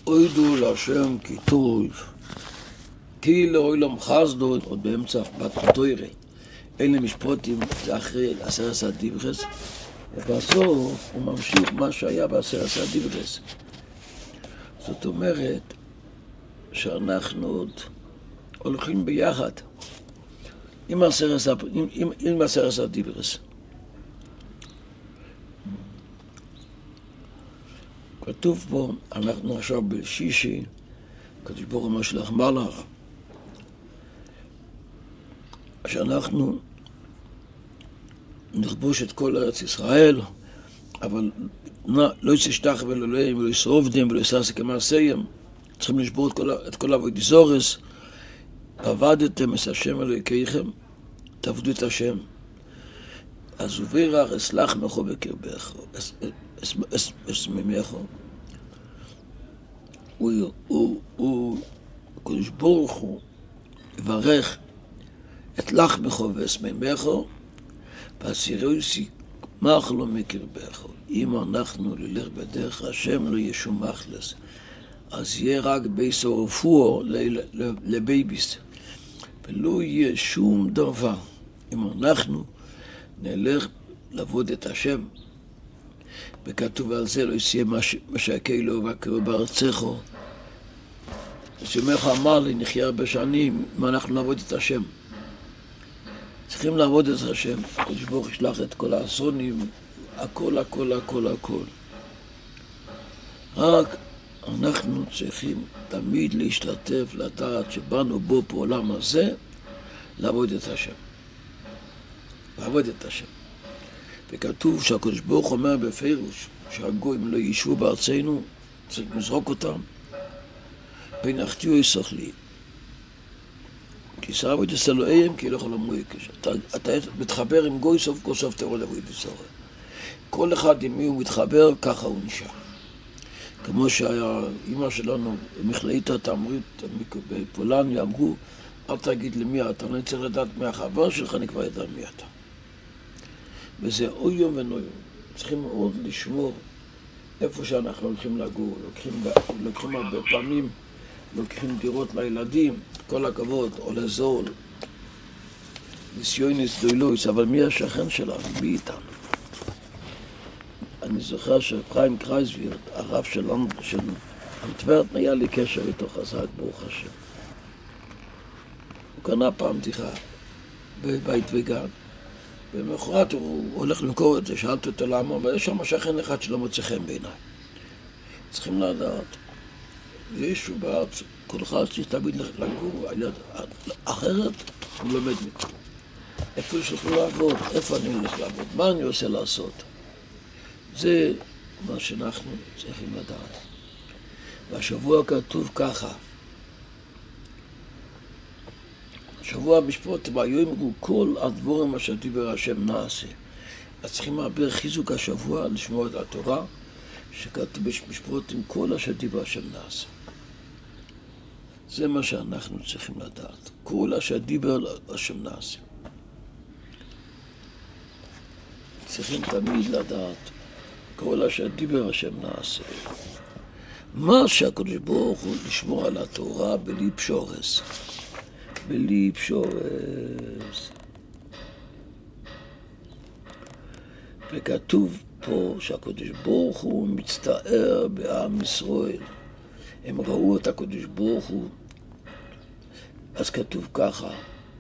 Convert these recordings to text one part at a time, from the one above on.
אוידו להשם כי טוב, כי לעולם חסדו, עוד באמצע בתוירה. אלה משפוטים, זה אחרי 10 דיברס, ובסוף הוא ממשיך מה שהיה ב10 דיברס. זאת אומרת שאנחנו עוד הולכים ביחד עם 10 דיברס. כתוב פה, אנחנו עכשיו בשישי, הקדוש ברוך הוא משלח מלאך, שאנחנו נכבוש את כל ארץ ישראל, אבל לא ישתח ולולאים ולא ישרובדם ולא יסעס כמעשיהם. צריכים לשבור את כל עבודי זורס. עבדתם את השם אלוהיכם, תעבדו את השם. אז ובירך אסלח מכו בקרבך, אסממכו. הקדוש ברוך הוא יברך את לחמכו ואסממכו, והסירויסי מחלו מקרבכו. אם אנחנו נלך בדרך השם לא יהיה שום מחלס, אז יהיה רק ביסו רפואו לבייביס, ולא יהיה שום דבר. אם אנחנו נלך לעבוד את השם, וכתוב על זה לא יסיע משקי לו וקרו בארצךו, שמך אמר לי נחיה הרבה שנים אם אנחנו נעבוד את השם. צריכים לעבוד את השם, הקדוש ברוך הוא ישלח את כל האסונים, הכל. רק אנחנו צריכים תמיד להשתתף, לדעת שבאנו בו בעולם הזה, לעבוד את השם. וכתוב שהקדוש ברוך אומר בפירוש, שהגויים לא יישבו בארצנו, צריך לזרוק אותם, ונחתיו יסוך לי. כי שרבו את הסלואיהם, כי לא יכול למוי קשר. אתה מתחבר עם גוי, סוף כל סוף תראו לבוא את הסורת. כל אחד עם מי הוא מתחבר, ככה הוא נשאר. כמו שהיה אמא שלנו, מכלאית התעמרית בפולניה, אמרו, אל תגיד למי אתה, אני צריך לדעת מי החבר שלך, אני כבר ידע מי אתה. וזה אוי יום ונוי יום. צריכים מאוד לשמור איפה שאנחנו הולכים לגור. לוקחים הרבה פעמים, לוקחים דירות לילדים, כל הכבוד, או לזול, ניסיונס דוילויס, אבל מי השכן שלנו? מי איתנו? אני זוכר שחיים קרייסווירד, הרב של אנטוורפן, היה לי קשר איתו חזק, ברוך השם. הוא קנה פעם דירה בבית וגן, ובמחרת הוא הולך למכור את זה, שאלתי אותו למה, אבל יש שם שכן אחד שלא מוצא חן בעיניי. צריכים לדעת, ישו בארץ, כל אחד צריך תמיד לגור, אחרת הוא לומד מכאן. איפה יש לך לעבוד, איפה אני הולך לעבוד, מה אני עושה לעשות. זה מה שאנחנו צריכים לדעת. והשבוע כתוב ככה, שבוע המשפט, ויאמרו כל הדברים אשר דיבר השם נעשה. אז צריכים להעביר חיזוק השבוע, לשמוע את התורה, שכתוב במשפט עם כל אשר דיבר השם נעשה. זה מה שאנחנו צריכים לדעת. כל אשר דיבר השם נעשה. צריכים תמיד לדעת, כל אשר דיבר השם נעשה. מה שהקדוש ברוך הוא לשמור על התורה בלי פשורס. בלי פשורס. וכתוב פה שהקדוש ברוך הוא מצטער בעם ישראל. הם ראו את הקדוש ברוך הוא, אז כתוב ככה,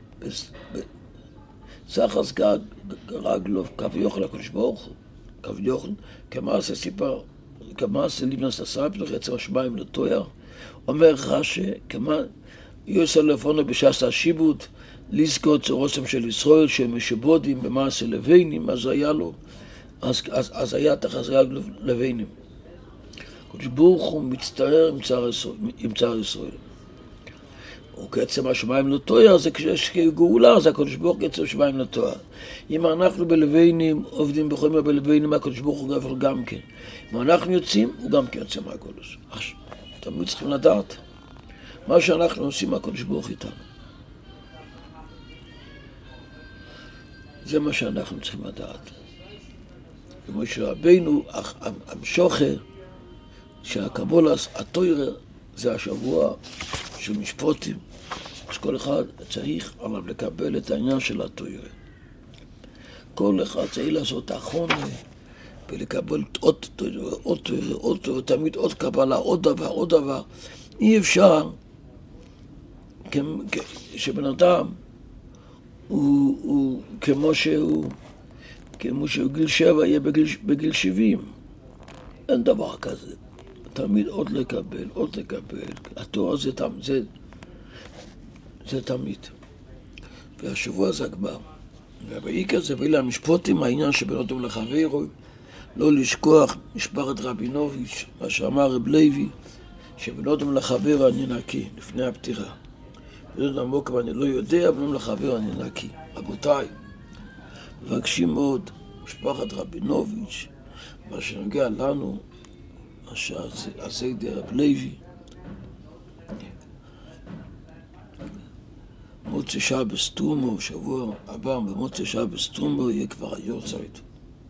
סחס גג רגלו קו יוכל הקדוש ברוך הוא, קו יוכל, כמעשה סיפר, כמעשה ליבנס הסייפ לחצר השמיים לטויר, אומר רש"י, יוסר לפונו בשעס השיבוט, לזכות צורוסם של ישראל שהם משבודים במעשה לבינים, אז היה לו, אז היה תחזרה לבינים. הקדוש ברוך הוא מצטער עם צער ישראל. וכעצם השמיים לטויה, זה כשיש גאולה, אז הקדוש ברוך הוא כעצם השמיים לטויה. אם אנחנו בלבנים, עובדים בכל מיני בלבנים, הקדוש ברוך הוא גבר גם כן. אם אנחנו יוצאים, הוא גם כן יוצא מהגולוס. תמיד צריכים לדעת מה שאנחנו עושים, הקדוש ברוך איתנו. זה מה שאנחנו צריכים לדעת. כמו שרבינו, המשוחר, שהקבולה, התורה, זה השבוע של משפוטים, אז כל אחד צריך עליו לקבל את העניין של התורה. כל אחד צריך לעשות החונה ולקבל עוד תורה, תמיד עוד קבלה, עוד דבר. אי אפשר שבן אדם הוא כמו שהוא גיל 7 יהיה בגיל 70. אין דבר כזה. תמיד עוד לקבל. התורה זה תמיד. והשבוע זה הגמר. ובעיקר זה ואלה המשפוטים, העניין שבין אדם לחברו, לא לשכוח משפחת רבינוביץ', מה שאמר רב לוי, שבין אדם לחברו אני נקי, לפני הפטירה. בן אדם מוקם אני לא יודע, בן אדם לחברו אני נקי. רבותיי, מבקשים מאוד, משפחת רבינוביץ', מה שנוגע לנו, הסדר רב לוי, מוצא שבס תומו, שבוע הבא במוצא שבס תומו יהיה כבר היורצייט.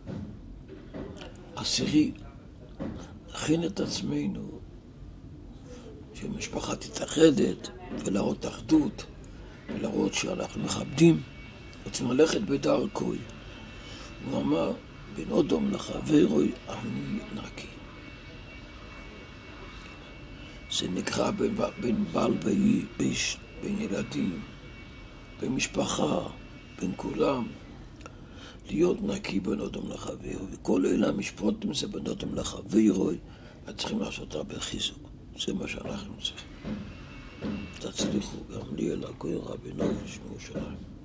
עשירי, להכין את עצמנו שהמשפחה תתאחדת ולהראות אחדות ולהראות שאנחנו מכבדים, רוצים ללכת בדרכוי. הוא אמר, בין אדם לחברו אני נקי. זה נקרא בין בעל ואיש, בין ילדים, בין משפחה, בין כולם, להיות נקי בין אדם לחברו. וכל אלה המשפוטים זה בין אדם לחברו, צריכים לעשות הרבה חיזוק. זה מה שאנחנו צריכים. תצליחו גם לי אל הכהן רבינוביץ' מירושלים.